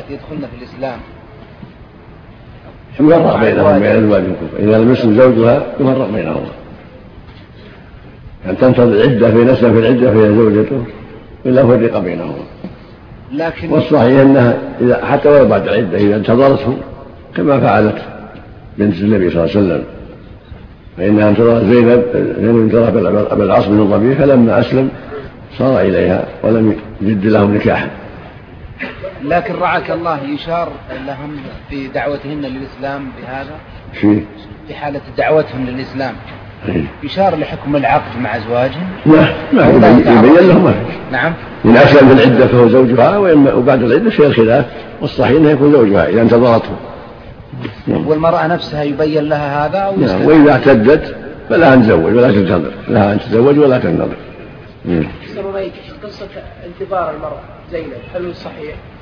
اللاتي يدخلن في الإسلام يفرق بينهم بين الأزواج الكفر، إذا لم يسلم زوجها يفرق بينهما، أن تنتظر العدة في نفسها في العدة فهي زوجته إلا فرق بينهما. لكن والصحيح أنها إذا حتى ولو بعد العدة إذا انتظرته كما فعلت بنت النبي صلى الله عليه وسلم، فإنها انتظرت زينب انتظرت أبا العاص بن الربيع، فلما أسلم صار إليها ولم يجد لهم نكاحا. لكن رعاك الله يشار لهم في دعوتهن للإسلام بهذا في حالة دعوتهم للإسلام يشار لحكم العقد مع أزواجهم؟ لا يبين لهم. نعم. إن أسلم في العدة فهو زوجها، وبعد العدة فيها الخلاف، والصحيح أنه يكون زوجها إذا انتظرته. والمرأة نفسها يبين لها هذا أو نعم. وإذا اعتدت فلها أن تزوج ولا تنتظر، لها أن تتزوج ولا تنتظر. قصة انتظار المرأة زينب هل هو صحيح؟